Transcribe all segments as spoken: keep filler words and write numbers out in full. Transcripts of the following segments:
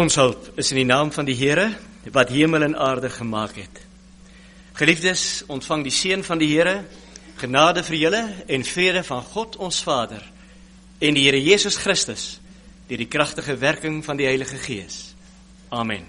Ons hulp is in die naam van die Here, wat hemel en aarde gemaak het. Geliefdes, ontvang die seën van die Here, genade vir julle en vrede van God ons Vader en die Here Jesus Christus, deur die kragtige werking van die Heilige Gees. Amen.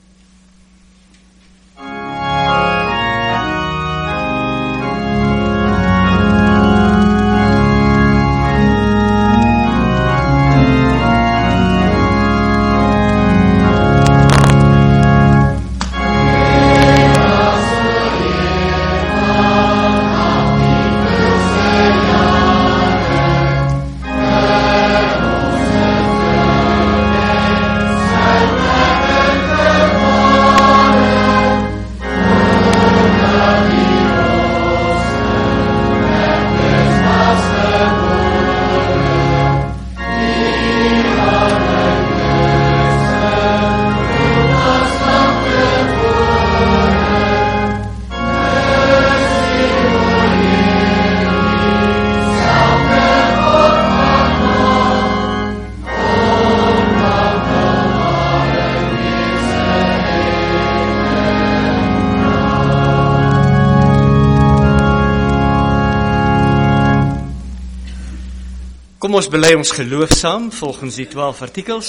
Kom ons bely ons geloof saam, volgens die twaalf artikels,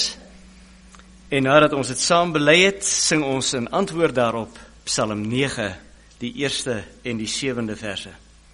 en nadat ons het saam bely het, sing ons in antwoord daarop, Psalm nege, die eerste en die sewende verse.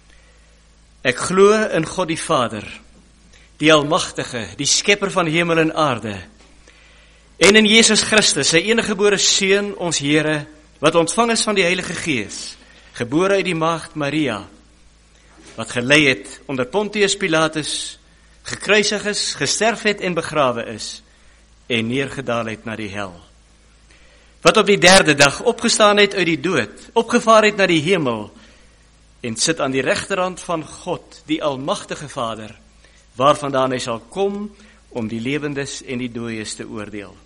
Ek glo in God die Vader, die Almagtige, die Skepper van hemel en aarde, en in Jesus Christus, sy eniggebore Seun, ons Here, wat ontvang is van die Heilige Gees, gebore uit die maagd Maria, wat gelei het onder Pontius Pilatus, gekruisig is, gesterf het en begrawe is, en neergedaal het na die hel. Wat op die derde dag opgestaan het uit die dood, opgevaar het na die hemel, en sit aan die regterhand van God, die Almagtige Vader, waarvandaan hy sal kom, om die lewendes en die dooies te oordeel.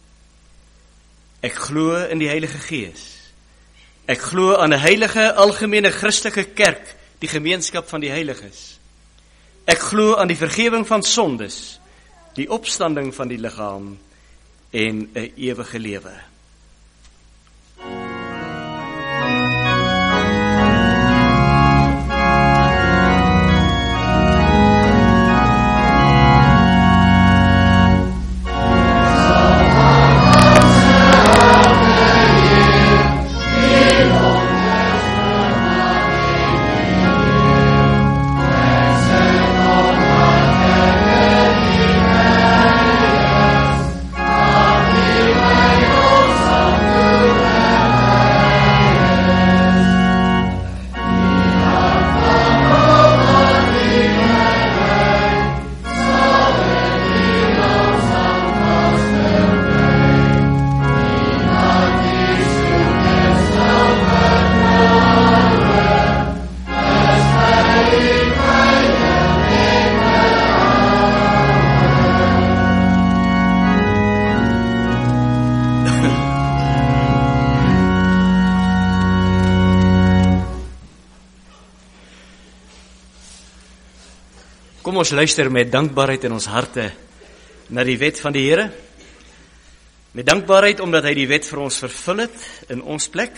Ek glo in die Heilige Gees. Ek glo aan 'n heilige, algemene Christelike kerk, die gemeenskap van die heiliges. Ek glo aan die vergewing van sondes, die opstanding van die liggaam en 'n ewige lewe. Kom ons luister met dankbaarheid in ons harte na die wet van die Here. Met dankbaarheid omdat hy die wet vir ons vervul het in ons plek.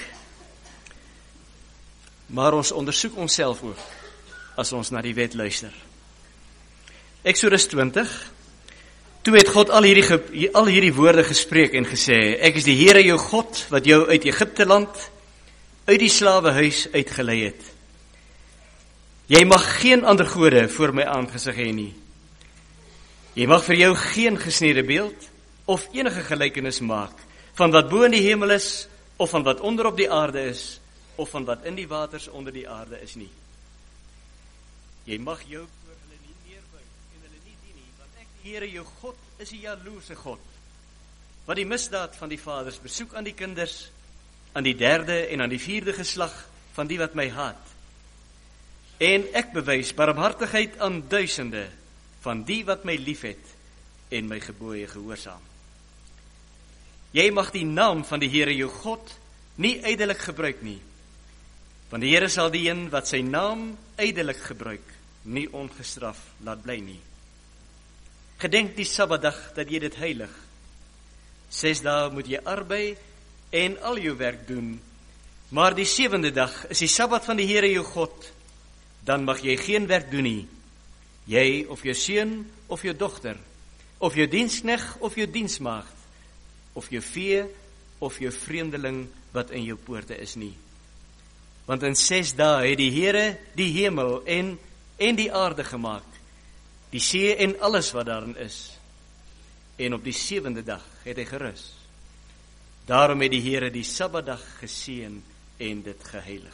Maar ons ondersoek onsself ook as ons na die wet luister. Eksodus twintig. Toe het God al hierdie al hierdie woorde gespreek en gesê: Ek is die Here jou God wat jou uit Egipte land, uit die slawehuis uitgelei het. Jy mag geen ander gode voor my aangesig hê nie. Jy mag vir jou geen gesnede beeld of enige gelykenis maak van wat bo in die hemel is, of van wat onder op die aarde is, of van wat in die waters onder die aarde is nie. Jy mag jou voor hulle nie neerbuig en hulle nie dien nie, want ek, die Here jou God, is 'n jaloerse God, wat die misdaad van die vaders besoek aan die kinders, aan die derde en aan die vierde geslag van die wat my haat. En ek bewys barmhartigheid aan duisende van die wat my liefhet en my gebooie gehoorsaam. Jy mag die naam van die Here jou God nie ydelik gebruik nie, want die Here sal die een wat sy naam ydelik gebruik, nie ongestraf laat bly nie. Gedenk die Sabbatdag dat jy dit heilig. Ses dae moet jy arbei en al jou werk doen, maar die sewende dag is die Sabbat van die Here jou God. Dan mag jy geen werk doen nie, jy of jou seun of jou dogter, of jou dienskneg of jou diensmaagd, of jou vee of jou vreemdeling wat in jou poorte is nie. Want in ses dae het die Here die hemel en, en die aarde gemaak, die see en alles wat daarin is. En op die sewende dag het hy gerus. Daarom het die Here die Sabbatdag geseën en dit geheilig.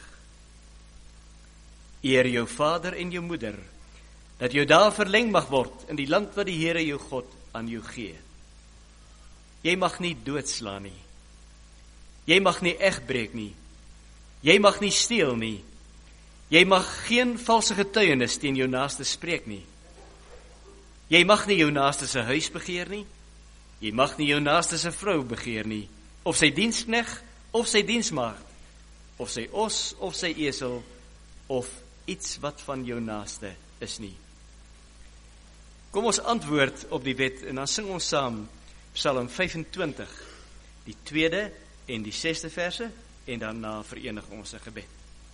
Eer jou vader en jou moeder, dat jou dae verleng mag word in die land wat die Here jou God aan jou gee. Jy mag nie doodslaan nie. Jy mag nie egbreek nie. Jy mag nie steel nie. Jy mag geen valse getuienis teen jou naaste spreek nie. Jy mag nie jou naaste se huis begeer nie. Jy mag nie jou naaste se vrou begeer nie, of sy dienskneg, of sy diensmaagd, of sy os, of sy esel, of iets wat van jou naaste is nie. Kom ons antwoord op die wet, en dan sing ons saam Psalm vyfentwintig, die tweede en die sesde verse, en daarna verenig ons 'n gebed.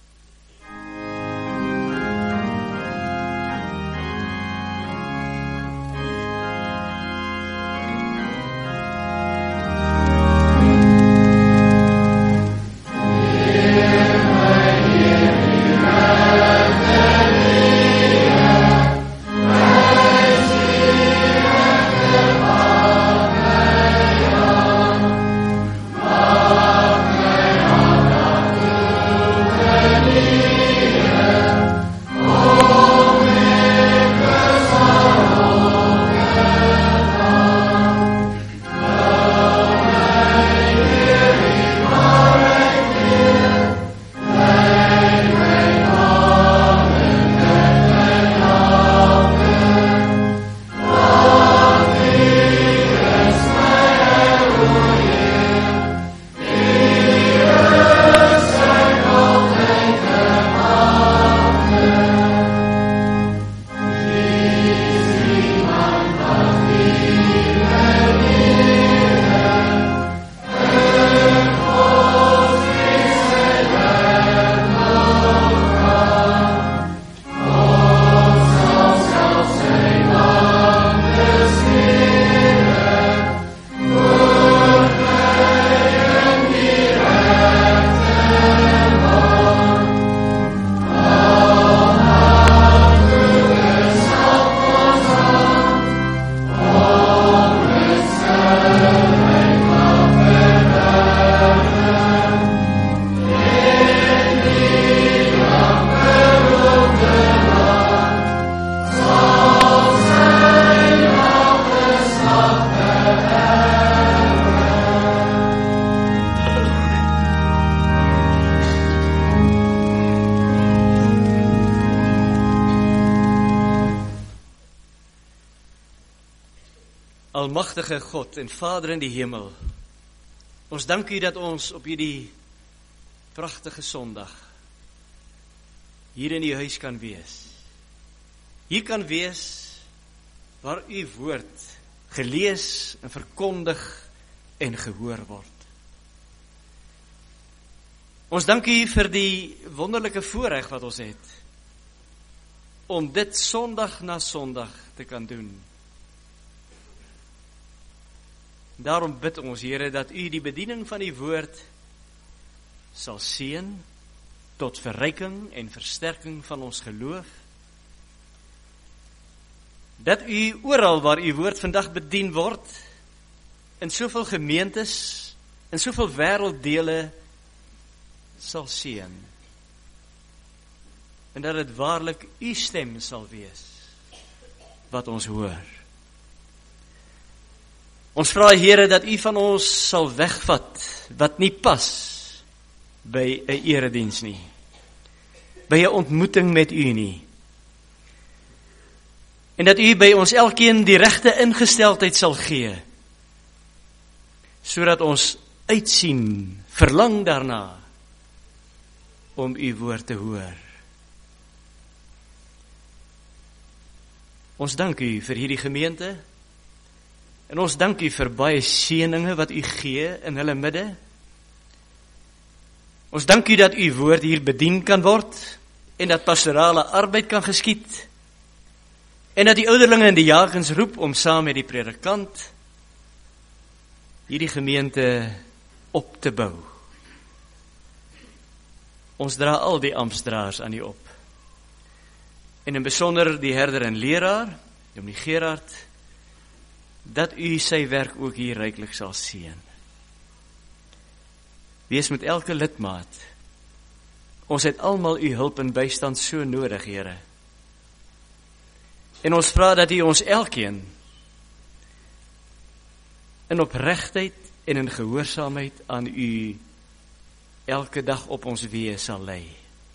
Almagtige God en Vader in die hemel, ons dank U dat ons op hierdie pragtige Sondag hier in U huis kan wees. Hier kan wees waar U woord gelees en verkondig en gehoor word. Ons dank U vir die wonderlike voorreg wat ons het om dit Sondag na Sondag te kan doen. Daarom bid ons, Here, dat U die bediening van die woord sal seën tot verryking en versterking van ons geloof. Dat U oral waar U woord vandag bedien word, in soveel gemeentes, in soveel wêrelddele sal seën. En dat dit waarlik U stem sal wees wat ons hoor. Ons vra, Here, dat U van ons sal wegvat wat nie pas by 'n erediens nie, by 'n ontmoeting met U nie. En dat U by ons elkeen die regte ingesteldheid sal gee, sodat ons uitsien, verlang daarna om U woord te hoor. Ons dank U vir hierdie gemeente. En ons dank U vir baie seëninge wat U gee in hulle midde. Ons dank U dat U woord hier bedien kan word en dat pastorale arbeid kan geskied en dat die ouderlinge en die diakens roep om saam met die predikant hierdie gemeente op te bou. Ons dra al die amptsdraers aan U op. En in besonder die herder en leraar, Dominee Gerard, dat U sy werk ook hier ryklik sal seën. Wees met elke lidmaat. Ons het almal U hulp en bystand so nodig, Here. En ons vra dat U ons elkeen in opregtheid en in gehoorsaamheid aan U elke dag op ons weë sal lei.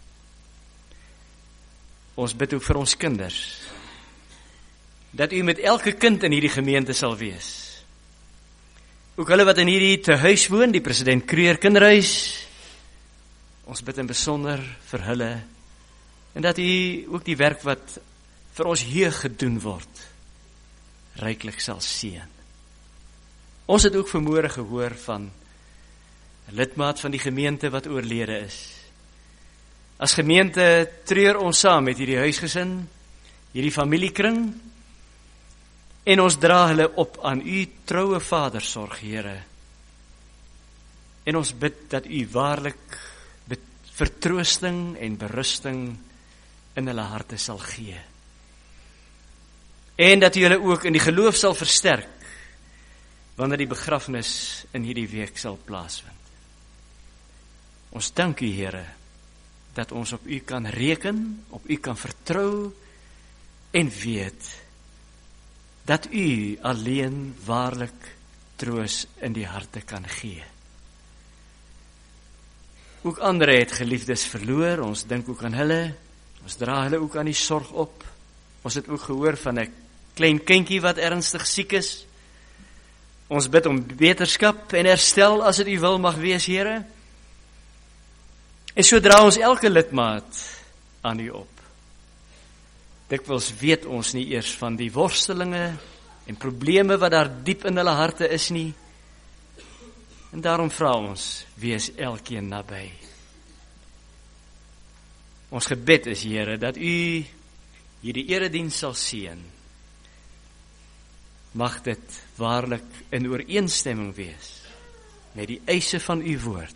Ons bid ook vir ons kinders, dat U met elke kind in hierdie gemeente sal wees. Ook hulle wat in hierdie tehuis woon, die President Kruger Kinderhuis, ons bid in besonder vir hulle, en dat U ook die werk wat vir ons hier gedoen word, ryklik sal seën. Ons het ook vanmôre gehoor van 'n lidmaat van die gemeente wat oorlede is. As gemeente treur ons saam met hierdie huisgesin, hierdie familiekring, en ons dra hulle op aan U troue vadersorg, Here. En ons bid dat U waarlik vertroosting en berusting in hulle harte sal gee. En dat U hulle ook in die geloof sal versterk, wanneer die begrafnis in hierdie week sal plaasvind. Ons dank U, Here, dat ons op U kan reken, op U kan vertrou, en weet, dat U alleen waarlik troos in die harte kan gee. Ook ander het geliefdes verloor, ons dink ook aan hulle, ons dra hulle ook aan die sorg op. Ons het ook gehoor van 'n klein kindjie wat ernstig siek is. Ons bid om beterskap en herstel as dit U wil mag wees, Here. En so dra ons elke lidmaat aan U op. Dikwels weet ons nie eers van die worstelinge en probleme wat daar diep in hulle harte is nie. En daarom vra ons, wees elkeen naby. Ons gebed is, Here, dat U hierdie erediens sal seën. Mag dit waarlik in ooreenstemming wees met die eise van U woord.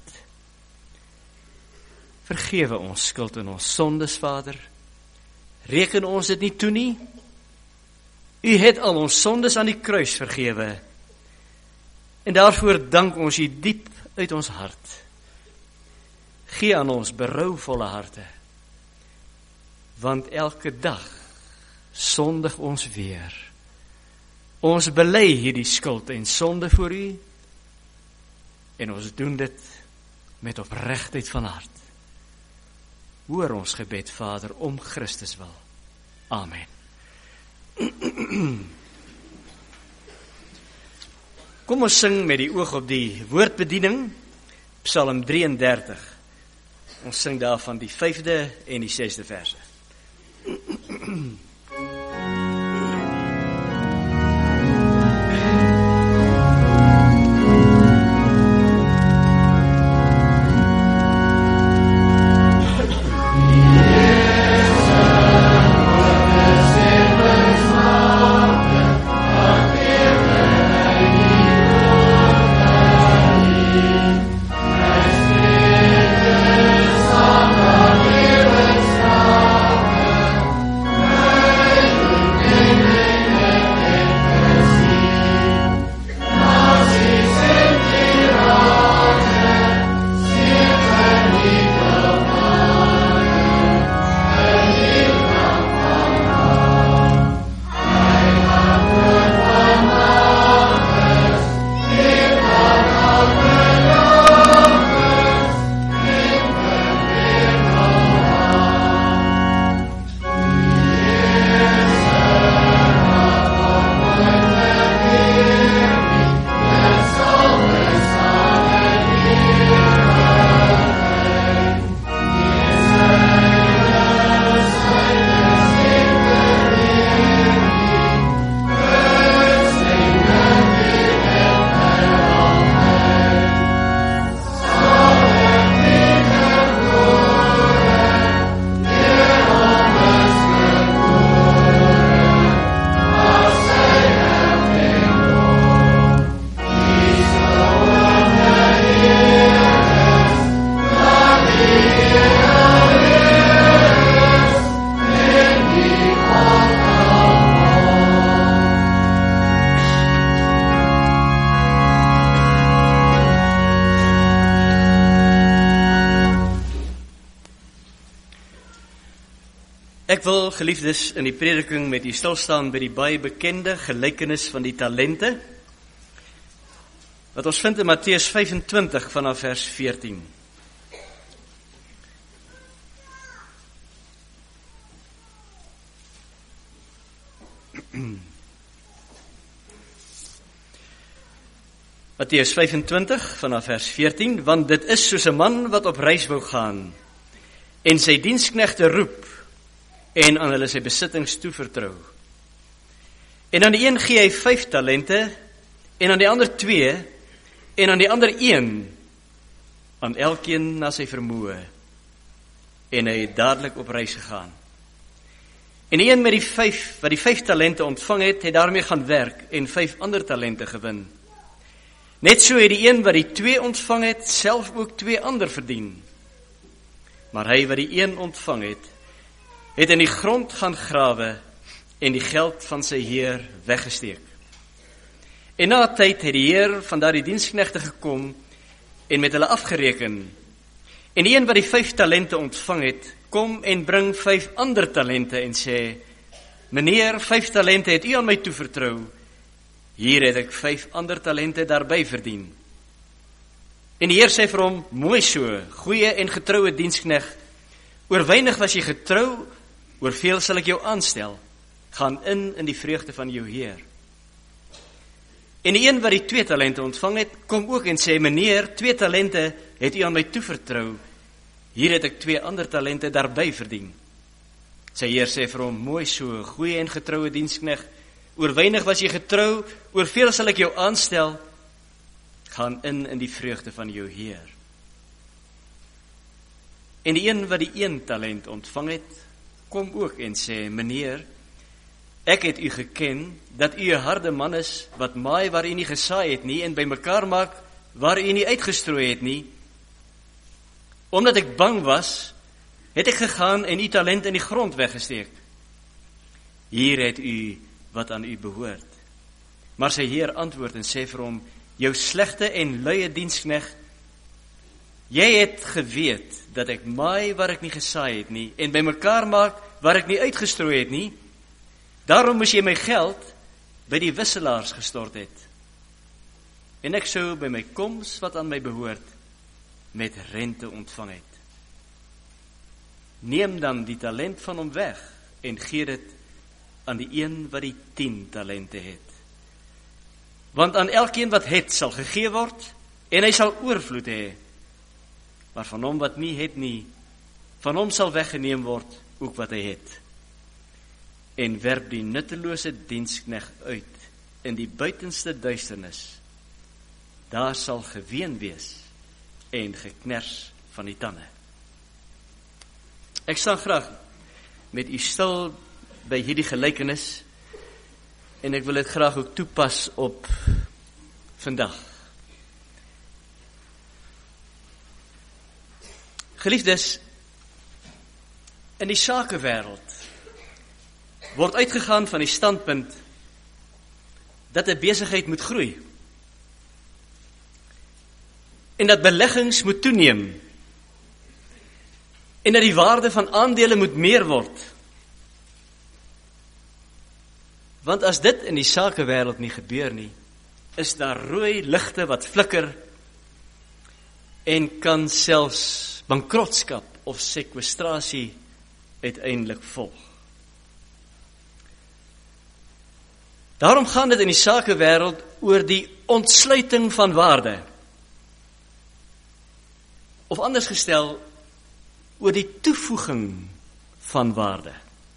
Vergewe ons skuld en ons sondes, Vader. Reken ons dit nie toe nie. U het al ons sondes aan die kruis vergewe. En daarvoor dank ons U diep uit ons hart. Gee aan ons berouvolle harte. Want elke dag sondig ons weer. Ons bely hierdie skuld en sonde voor U. En ons doen dit met opregtheid van hart. Hoor ons gebed, Vader, om Christus wil. Amen. Kom ons sing met die oog op die woordbediening, Psalm drieëndertig. Ons sing daarvan die vyfde en die sesde verse. Amen. Ek wil, geliefdes, in die prediking met u stilstaan by die baie bekende gelykenis van die talente, wat ons vind in Matteus vyfentwintig vanaf vers veertien. Matteus vyfentwintig vanaf vers veertien, want dit is soos 'n man wat op reis wou gaan, en sy diensknegte roep, en aan hulle sy besittings toevertrou. En aan die een gee hy vyf talente, en aan die ander twee, en aan die ander een, aan elkeen na sy vermoë. En hy het dadelik op reis gegaan. En die een met die vyf, wat die vyf talente ontvang het, het daarmee gaan werk, en vyf ander talente gewin. Net so het die een wat die twee ontvang het, self ook twee ander verdien. Maar hy wat die een ontvang het, het in die grond gaan grawe en die geld van sy heer weggesteek. En na 'n tyd het die heer van daardie diensknegte gekom en met hulle afgereken. En die een wat die vyf talente ontvang het, kom en bring vyf ander talente en sê, meneer, vyf talente het u aan my toevertrou, hier het ek vyf ander talente daarby verdien. En die heer sê vir hom, mooi so, goeie en getroue diensknegt, oor weinig was jy getrou, oor veel sal ek jou aanstel, gaan in in die vreugde van jou heer. En die een wat die twee talente ontvang het, kom ook en sê, meneer, twee talente het u aan my toevertrou, hier het ek twee ander talente daarby verdien. Sy heer sê vir hom, mooi so, goeie en getroue diensknegt, oor weinig was jy getrou, oor veel sal ek jou aanstel, gaan in in die vreugde van jou heer. En die een wat die een talent ontvang het, kom ook en sê, meneer, ek het u geken, dat u 'n harde man is, wat maai waar u nie gesaai het nie, en bymekaar maak waar u nie uitgestrooi het nie. Omdat ek bang was, het ek gegaan en u talent in die grond weggesteek. Hier het u wat aan u behoort. Maar sy heer antwoord en sê vir hom, jou slegte en luie diensknegt, jy het geweet dat ek maai waar ek nie gesaai het nie, en bymekaar maak waar ek nie uitgestrooi het nie. Daarom moes jy my geld by die wisselaars gestort het. En ek sou by my koms wat aan my behoort, met rente ontvang het. Neem dan die talent van hom weg, en gee dit aan die een wat die tien talente het. Want aan elkeen wat het, sal gegee word, en hy sal oorvloed hê. Maar van hom wat nie het nie, van hom sal weggeneem word, ook wat hy het. En werp die nuttelose diensknegt uit, in die buitenste duisternis. Daar sal geween wees, en gekners van die tande. Ek staan graag met u stil by hierdie gelykenis, en ek wil dit graag ook toepas op vandag. Geliefdes, in die sakewêreld word uitgegaan van die standpunt dat 'n besigheid moet groei en dat beleggings moet toeneem en dat die waarde van aandele moet meer word. Want as dit in die sakewêreld nie gebeur nie, is daar rooi ligte wat flikker en kan selfs bankrotskap of sekwestrasie uiteindelik volg. Daarom gaan dit in die sakewêreld oor die ontsluiting van waarde. Of anders gestel, oor die toevoeging van waarde.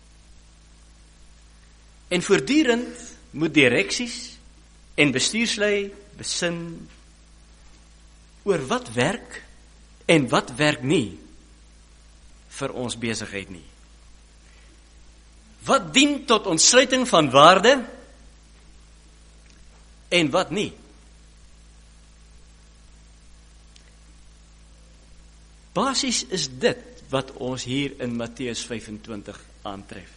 En voortdurend moet direksies en bestuurslui besin oor wat werk en wat werk nie vir ons besigheid nie. Wat dien tot ontsluiting van waarde en wat nie. Basies is dit wat ons hier in Matteus vyfentwintig aantref.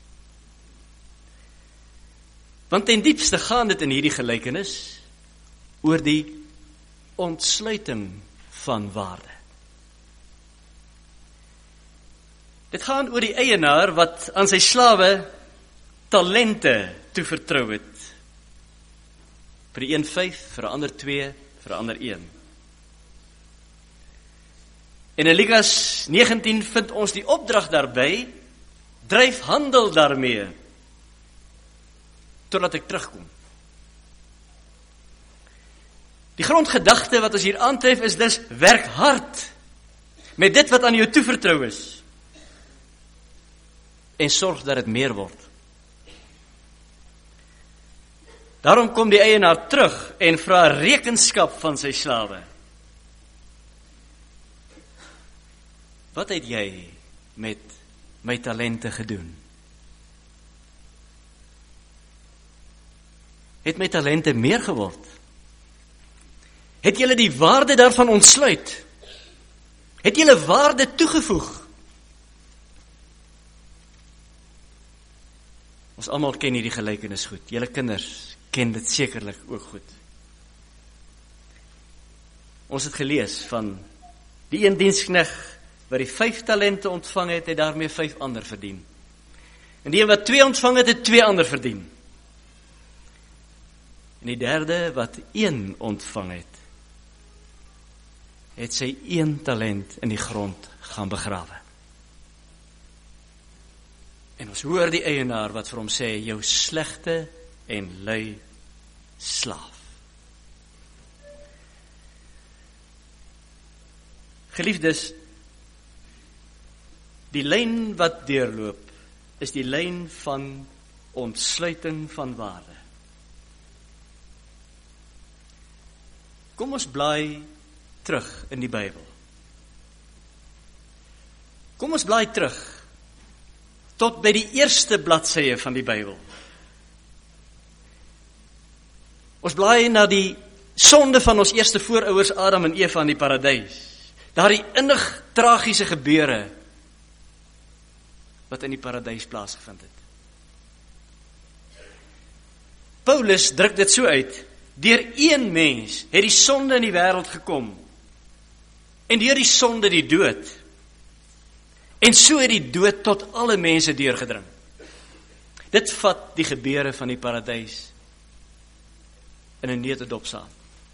Want ten diepste gaan dit in hierdie gelykenis oor die ontsluiting van waarde. Dit gaan oor die eienaar wat aan sy slawe talente toevertrou het. Vir die een vyf, vir 'n ander twee, vir 'n ander een. En in Lukas negentien vind ons die opdrag daarby, dryf handel daarmee, totdat ek terugkom. Die grondgedagte wat ons hier aantref is dus, werk hard met dit wat aan jou toevertrou is, en sorg dat dit meer word. Daarom kom die eienaar terug en vra rekenskap van sy slawe. Wat het jy met my talente gedoen? Het my talente meer geword? Het julle die waarde daarvan ontsluit? Het julle waarde toegevoeg? Ons almal ken hierdie gelykenis goed. Julle kinders ken dit sekerlik ook goed. Ons het gelees van die een diensknegt wat die vyf talente ontvang het, het daarmee vyf ander verdien. En die een wat twee ontvang het, het twee ander verdien. En die derde wat een ontvang het, het sy een talent in die grond gaan begrawe. En ons hoor die eienaar wat vir hom sê, jou slegte en lui slaaf. Geliefdes, die lyn wat deurloop, is die lyn van ontsluiting van waarde. Kom ons blaai terug in die Bybel. Kom ons blaai terug tot by die eerste bladsye van die Bybel. Ons blaai na die sonde van ons eerste voorouers Adam en Eva in die paradys. Daardie innig tragiese gebeure wat in die paradys plaasgevind het. Paulus druk dit so uit, deur een mens het die sonde in die wêreld gekom, en deur die sonde die dood, en so het die dood tot alle mense deurgedring. Dit vat die gebeure van die paradys in 'n neutedop saam.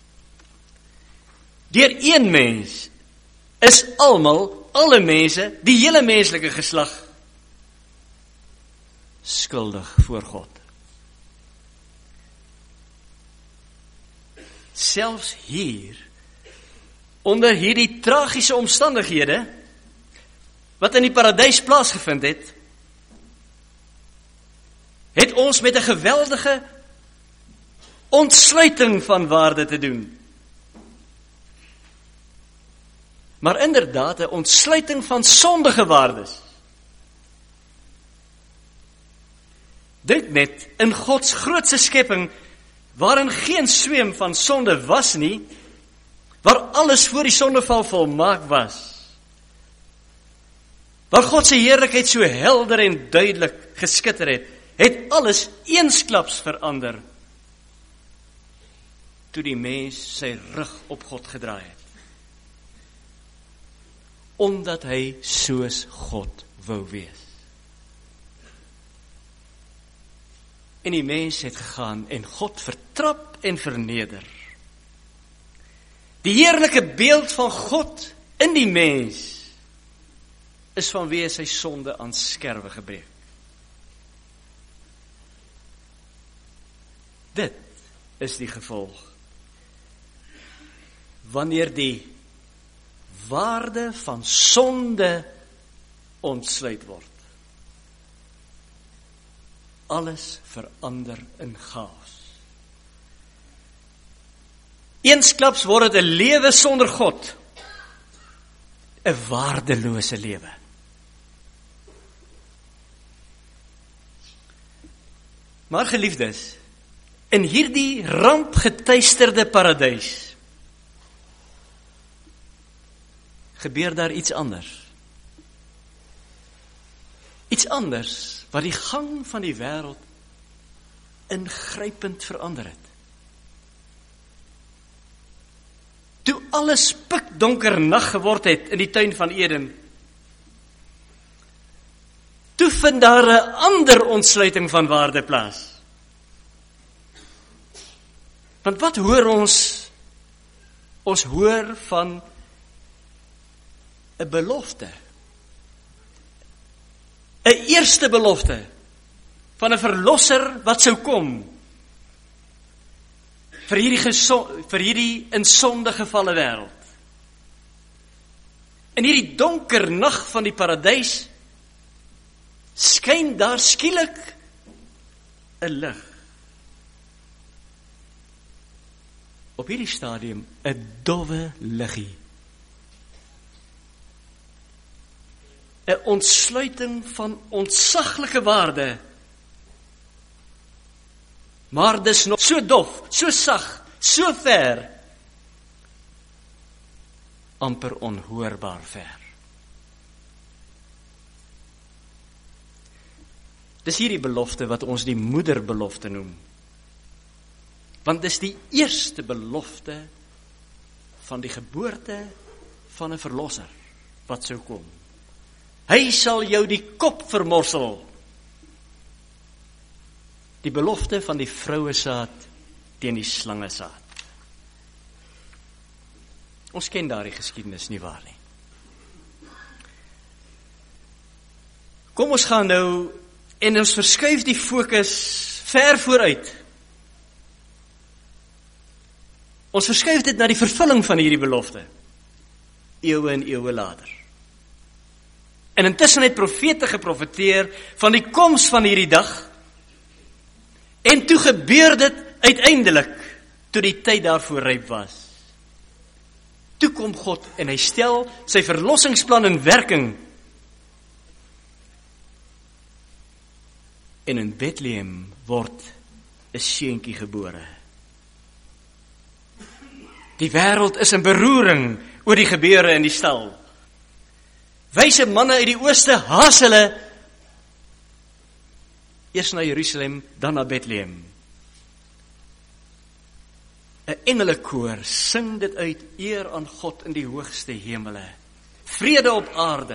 Deur een mens is almal, alle mense, die hele menslike geslag, skuldig voor God. Selfs hier, onder hierdie tragiese omstandighede, wat in die paradys plaasgevind het, het ons met 'n geweldige ontsluiting van waarde te doen. Maar inderdaad, 'n ontsluiting van sondige waardes. Dink net, in Gods grootste skepping, waarin geen sweem van sonde was nie, waar alles voor die sondeval volmaak was, waar God se heerlikheid so helder en duidelik geskitter het, het alles eensklaps verander, toe die mens sy rug op God gedraai het. Omdat hy soos God wou wees. En die mens het gegaan en God vertrap en verneder. Die heerlike beeld van God in die mens is vanweë sy sonde aan skerwe gebreek. Dit is die gevolg. Wanneer die waarde van sonde ontsluit word. Alles verander in chaos. Eensklaps word dit 'n lewe sonder God, 'n waardelose lewe. Maar geliefdes, in hierdie rampgetuisterde paradys gebeur daar iets anders. Iets anders wat die gang van die wêreld ingrypend verander het. Toe alles pikdonker nag geword het in die tuin van Eden, vind daar 'n ander ontsluiting van waarde plaas? Want wat hoor ons? Ons hoor van 'n belofte. 'n Eerste belofte van 'n verlosser wat sou kom vir hierdie geso- vir hierdie in sonde gevalle wêreld. In hierdie donker nag van die paradys skyn daar skielik 'n lig. Op hierdie stadium 'n dowwe liggie. 'n Ontsluiting van ontsaglike waarde. Maar dis nog so dof, so sag, so ver, amper onhoorbaar ver. Dis hierdie belofte wat ons die moederbelofte noem. Want dis die eerste belofte van die geboorte van 'n verlosser wat sou kom. Hy sal jou die kop vermorsel. Die belofte van die vrouesaad teen die slangesaad. Ons ken daardie geskiedenis nie waar nie. Kom ons gaan nou en ons verskuif die fokus ver vooruit. Ons verskuif dit na die vervulling van hierdie belofte. Eeue en eeue later. En intussen het profete geprofeteer van die koms van hierdie dag. En toe gebeur dit uiteindelik, toe die tyd daarvoor ryp was. Toe kom God en hy stel sy verlossingsplan in werking. En in Bethlehem word 'n seentjie gebore. Die wêreld is in beroering oor die gebeure in die stal. Wyse manne uit die ooste haas hulle eers na Jerusalem, dan na Bethlehem. 'n Engelekoor sing dit uit, eer aan God in die hoogste hemele. Vrede op aarde.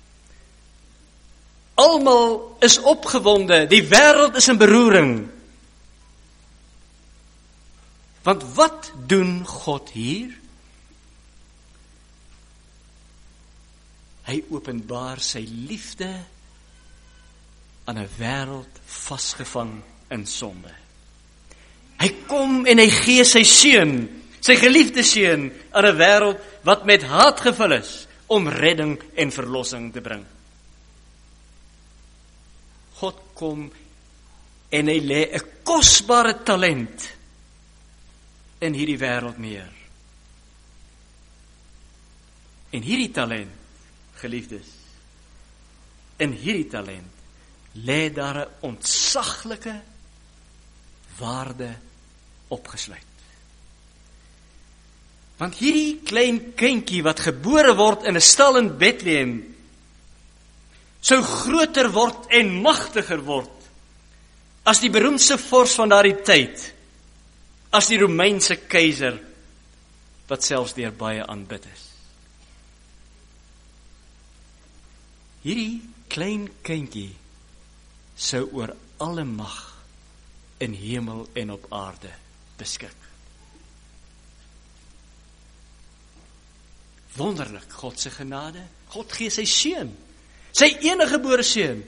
Almal is opgewonde, die wêreld is in beroering. Want wat doen God hier? Hy openbaar sy liefde aan 'n wêreld vasgevang in sonde. Hy kom en hy gee sy seun, sy geliefde seun, aan 'n wêreld wat met haat gevul is, om redding en verlossing te bring. God kom en hy lê 'n kosbare talent in hierdie wêreld neer. En hierdie talent, geliefdes, in hierdie talent lê daar 'n ontsaglike waarde opgesluit. Want hierdie klein kindjie wat gebore word in 'n stal in Bethlehem, sou groter word en magtiger word as die beroemdste vors van daardie tyd, as die Romeinse keiser, wat selfs deur baie aanbid is. Hierdie klein kindjie sou oor alle mag in hemel en op aarde beskik. Wonderlik, God se genade. God gee sy seun, sy enige gebore seun.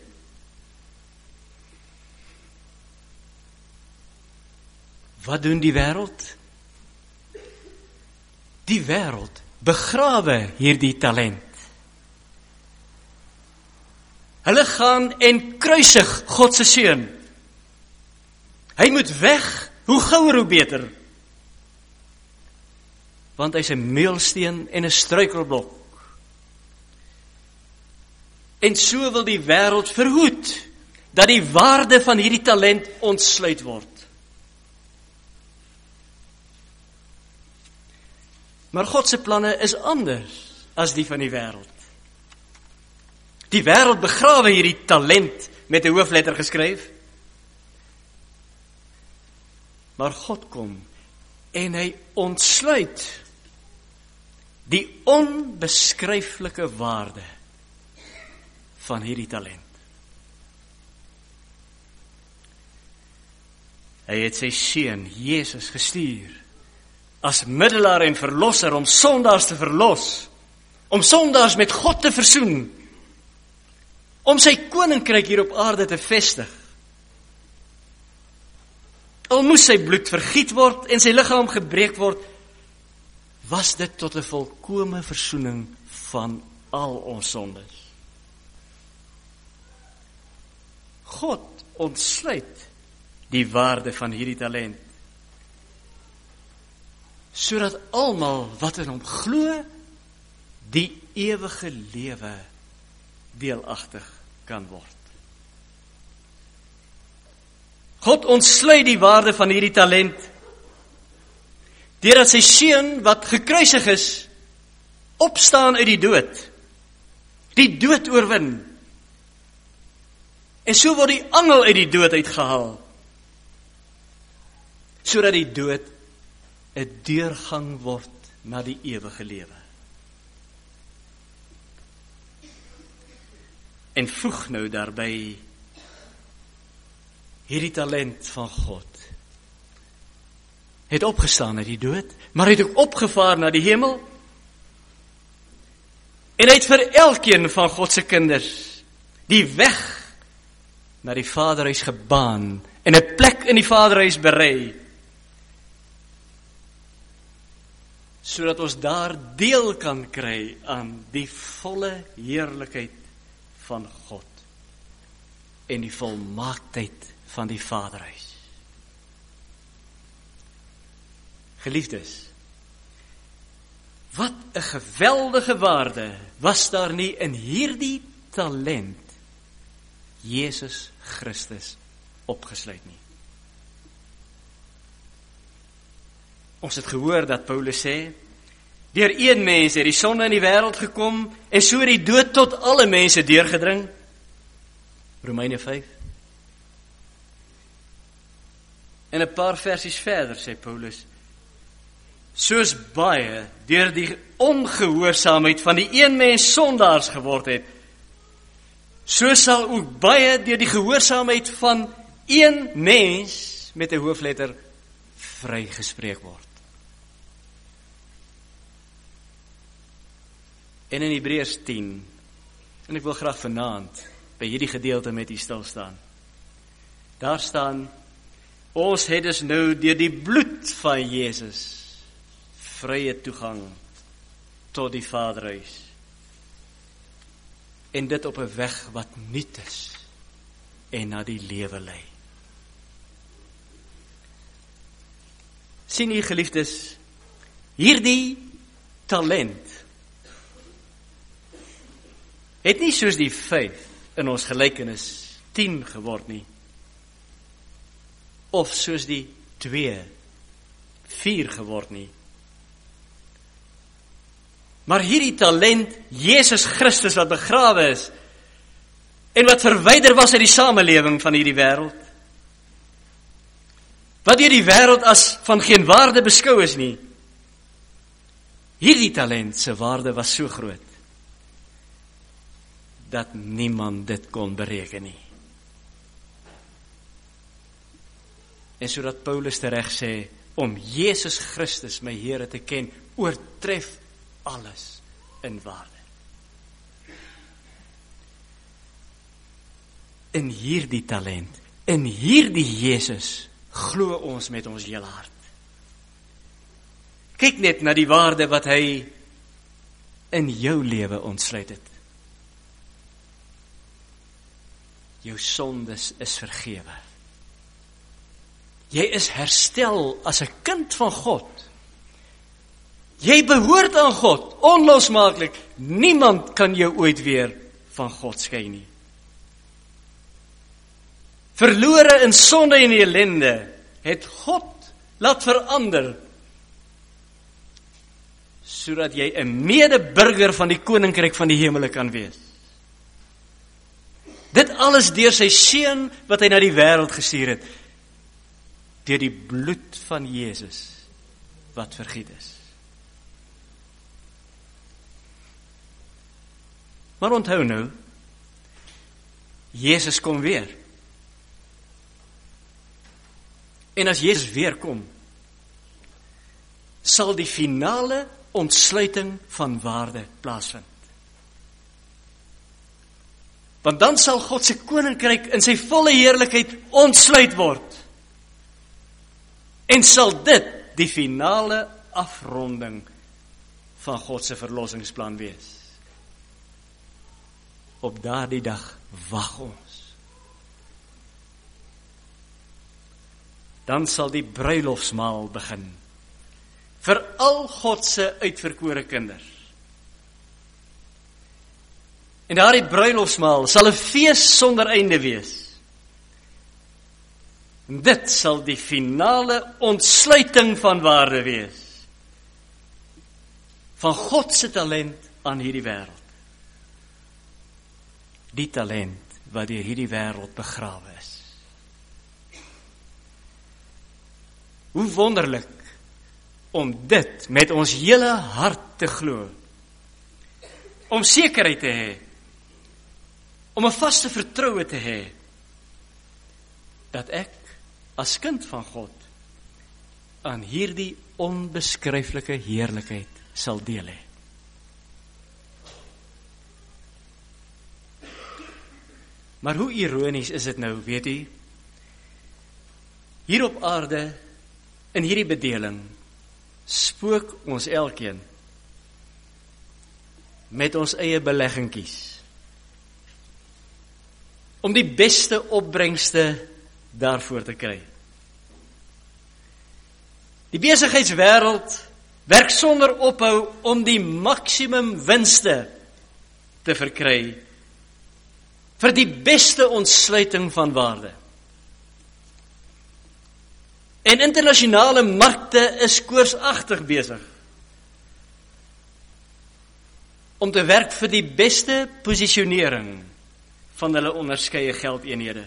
Wat doen die wêreld? Die wêreld begrawe hierdie talent. Hulle gaan en kruisig God se seun. Hy moet weg, hoe gouer hoe beter. Want hy's 'n meulsteen en 'n struikelblok. En so wil die wêreld verhoed dat die waarde van hierdie talent ontsluit word. Maar God se planne is anders as die van die wêreld. Die wêreld begrawe hierdie talent met 'n hoofletter geskryf. Maar God kom en hy ontsluit die onbeskryflike waarde van hierdie talent. Hy het sy seun, Jesus, gestuur, as middelaar en verlosser, om sondaars te verlos, om sondaars met God te versoen, om sy koninkryk hier op aarde te vestig. Al moes sy bloed vergiet word en sy liggaam gebreek word, was dit tot 'n volkome versoening van al ons sondes. God ontsluit die waarde van hierdie talent, sodat almal wat in hom glo, die ewige lewe deelagtig kan word. God ontsluit die waarde van hierdie talent, deurdat sy seun wat gekruisig is, opstaan uit die dood, die dood oorwin, en so word die angel uit die dood uitgehaal, sodat die dood 'n deurgang word na die ewige lewe. En voeg nou daarby hierdie talent van God. Het opgestaan uit die dood, maar het ook opgevaar na die hemel. En hy het vir elkeen van God se kinders die weg na die Vaderhuis gebaan en 'n plek in die Vaderhuis berei, sodat ons daar deel kan kry aan die volle heerlikheid van God en die volmaaktheid van die Vaderhuis. Geliefdes, wat 'n geweldige waarde was daar nie in hierdie talent Jesus Christus opgesluit nie. Ons het gehoor dat Paulus sê, deur een mens het die sonde in die wêreld gekom, en so het die dood tot alle mense deurgedring. Romeine vyf. En 'n paar versies verder sê Paulus, soos baie deur die ongehoorsaamheid van die een mens sondaars geword het, so sal ook baie deur die gehoorsaamheid van een mens met 'n hoofletter vrygespreek word. En in Hebreërs tien, en ek wil graag vanaand by hierdie gedeelte met u stil staan. Daar staan, ons het dus nou deur die bloed van Jesus vrye toegang tot die Vaderhuis. En dit op 'n weg wat nuut is en na die lewe lei. Sien u, geliefdes, hierdie talent het nie soos die vyf in ons gelykenis tien geword nie, of soos die twee vier geword nie. Maar hierdie talent, Jesus Christus wat begrawe is, en wat verwyder was uit die samelewing van hierdie wêreld, wat deur die wêreld as van geen waarde beskou is nie, hierdie talent se waarde was so groot, dat niemand dit kon bereken nie. En sodat Paulus tereg sê, om Jesus Christus my Here te ken, oortref alles in waarde. In hierdie talent, in hierdie Jesus, glo ons met ons hele hart. Kyk net na die waarde wat hy in jou lewe ontsluit het. Jou sondes is vergewe. Jy is herstel as 'n kind van God. Jy behoort aan God, onlosmaaklik. Niemand kan jou ooit weer van God skei nie. Verlore in sonde en ellende, het God laat verander, sodat jy 'n medeburger van die koninkryk van die hemele kan wees. Dit alles deur sy seun wat hy na die wêreld gestuur het, deur die bloed van Jesus wat vergiet is. Maar onthou nou, Jesus kom weer. En as Jesus weer kom, sal die finale ontsluiting van waarde plaasvind. Want dan sal God se koninkryk in sy volle heerlikheid ontsluit word. En sal dit die finale afronding van God se verlossingsplan wees. Op daardie dag wag ons. Dan sal die bruilofsmaal begin. Vir al God se uitverkore kinders. En daardie bruilofsmaal sal 'n fees sonder einde wees. En dit sal die finale ontsluiting van waarde wees. Van God se talent aan hierdie wêreld. Die talent wat deur hierdie wêreld begrawe is. Hoe wonderlik om dit met ons hele hart te glo. Om sekerheid te hê. Om 'n vaste vertroue te hê. Dat ek as kind van God aan hierdie onbeskryflike heerlikheid sal deel hê. Maar hoe ironies is dit nou, weet u? Hier op aarde, in hierdie bedeling, spook ons elkeen met ons eie beleggingkies. Om die beste opbrengste daarvoor te kry. Die besigheidswêreld werk sonder ophou om die maksimum winste te verkry vir die beste ontsluiting van waarde. En internasionale markte is koorsagtig besig om te werk vir die beste posisionering van hulle onderskeie geldeenhede.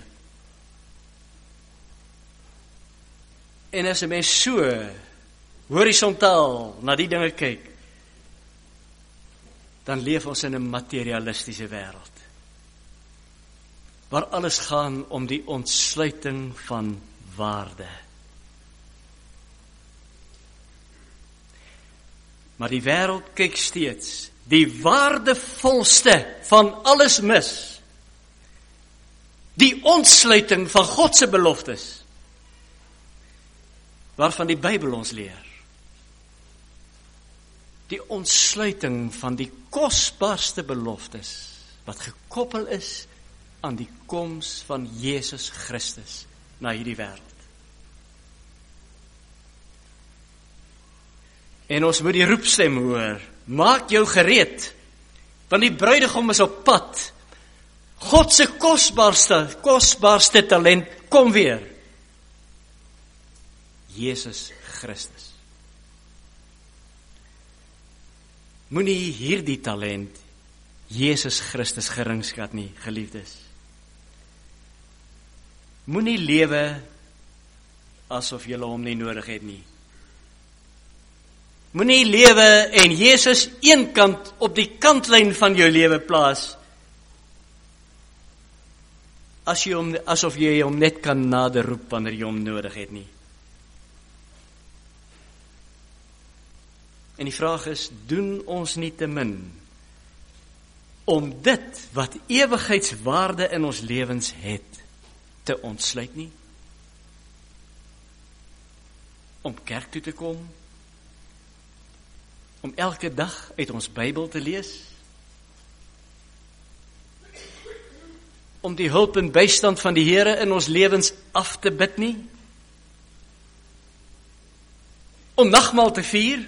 En as 'n mens so horisontaal na die dinge kyk, dan leef ons in 'n materialistiese wêreld, waar alles gaan om die ontsluiting van waarde. Maar die wêreld kyk steeds die waardevolste van alles mis. Die ontsluiting van God se beloftes, waarvan die Bybel ons leer. Die ontsluiting van die kosbaarste beloftes, wat gekoppel is aan die koms van Jesus Christus na hierdie wêreld. En ons moet die roepstem hoor, maak jou gereed, want die bruidegom is op pad. God se kosbaarste, kosbaarste talent, kom weer. Jesus Christus. Moenie hierdie talent, Jesus Christus, geringskat nie, geliefdes. Moenie lewe asof jy hom nie nodig het nie. Moenie lewe en Jesus eenkant op die kantlyn van jou lewe plaas, as jy hom, asof jy hom net kan nader roep wanneer jy hom nodig het nie. En die vraag is, doen ons nie te min om dit wat ewigheidswaarde in ons lewens het, te ontsluit nie? Om kerk toe te kom, om elke dag uit ons Bybel te lees, om die hulp en bystand van die Here in ons lewens af te bid nie, om nagmaal te vier,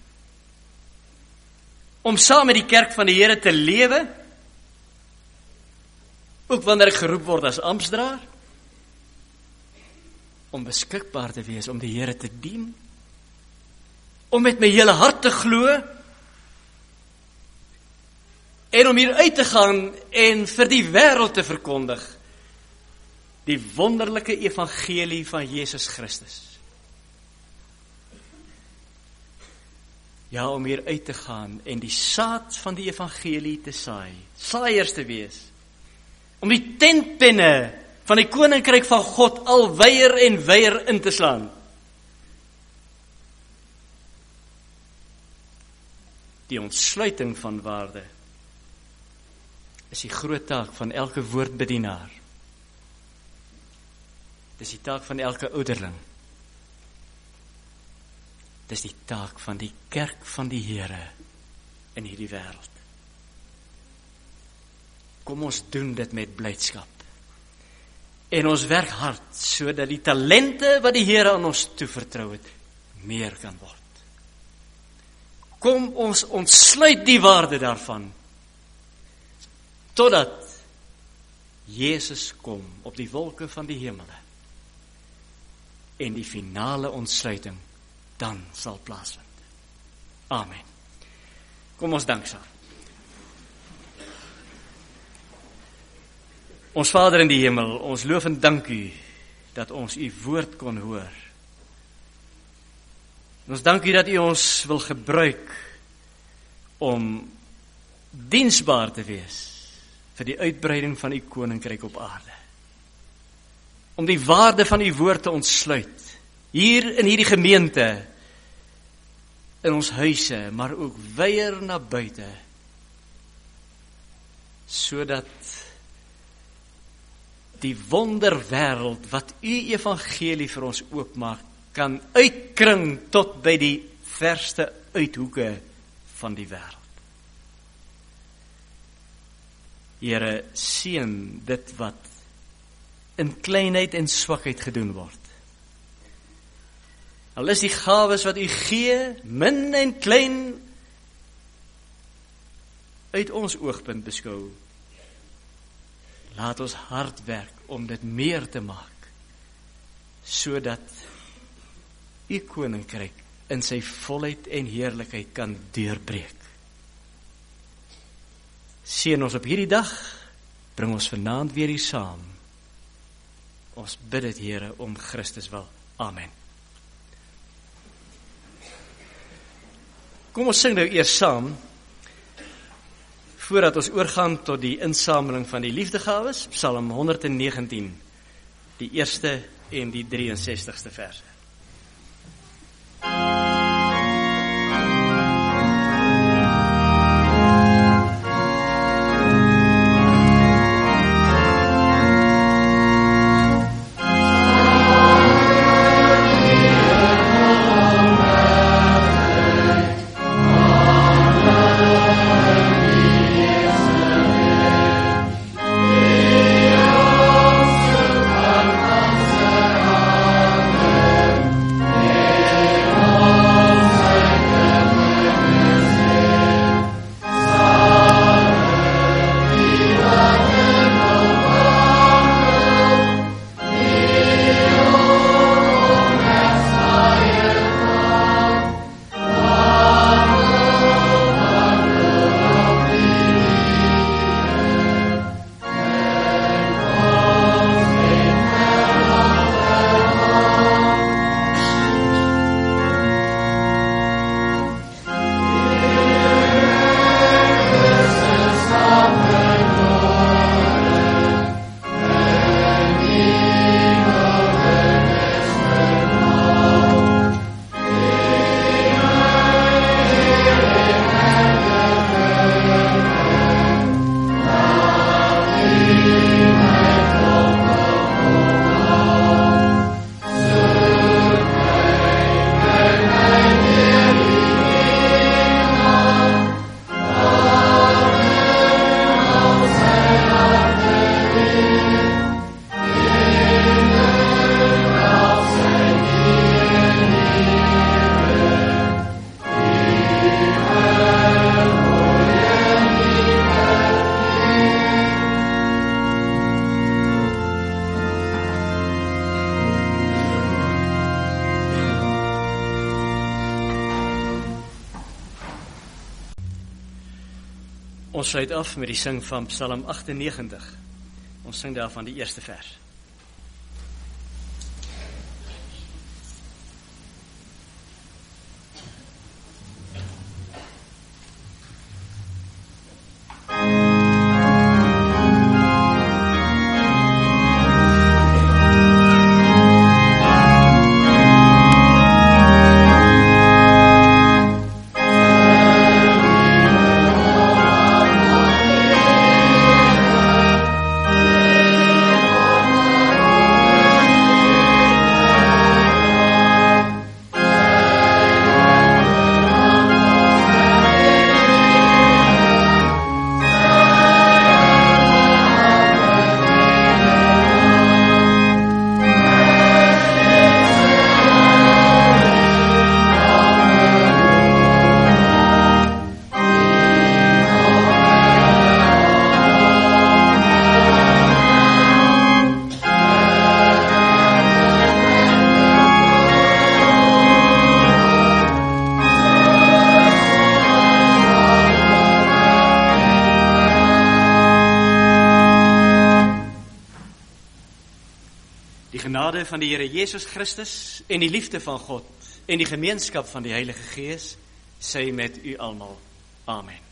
om saam met die kerk van die Here te lewe, ook wanneer ek geroep word as amptsdraer, om beskikbaar te wees, om die Here te dien, om met my hele hart te glo, en om hier uit te gaan en vir die wêreld te verkondig, die wonderlike evangelie van Jesus Christus. Ja, om hier uit te gaan en die saad van die evangelie te saai, saaiers te wees, om die tentpenne van die koninkryk van God al weier en weier in te slaan. Die ontsluiting van waarde is die groot taak van elke woordbedienaar. Dis die taak van elke ouderling. Dis die taak van die kerk van die Here in hierdie wêreld. Kom ons doen dit met blydskap. En ons werk hard, sodat die talente wat die Here aan ons toevertrou het, meer kan word. Kom ons ontsluit die waarde daarvan, totdat Jesus kom op die wolke van die hemele, en die finale ontsluiting dan sal plaasvind. Amen. Kom ons dank saam. Ons Vader in die hemel, ons loof en dank U, dat ons U woord kon hoor. En ons dank U dat U ons wil gebruik, om diensbaar te wees, vir die uitbreiding van U koninkryk op aarde. Om die waarde van U woord te ontsluit, hier in hierdie gemeente, in ons huise, maar ook weier na buite, sodat die wonderwêreld wat U evangelie vir ons oopmaak, kan uitkring tot by die verste uithoeke van die wêreld. Here, seën dit wat in kleinheid en swakheid gedoen word. Al is die gawes wat U gee, min en klein, uit ons oogpunt beskou, laat ons hard werk om dit meer te maak, sodat U koninkryk in sy volheid en heerlikheid kan deurbreek. Seën ons op hierdie dag, bring ons vanaand weer hier saam. Ons bid dit, Here, om Christus wil. Amen. Kom ons sing nou eers saam, voordat ons oorgaan tot die insameling van die liefdegawes, Psalm honderd negentien, die eerste en die drieënsestigste verse. Ons sluit af met die sing van Psalm agt-en-negentig. Ons sing daarvan die eerste vers. Thank genade van die Here Jesus Christus en die liefde van God en die gemeenskap van die Heilige Gees, sy met u almal. Amen.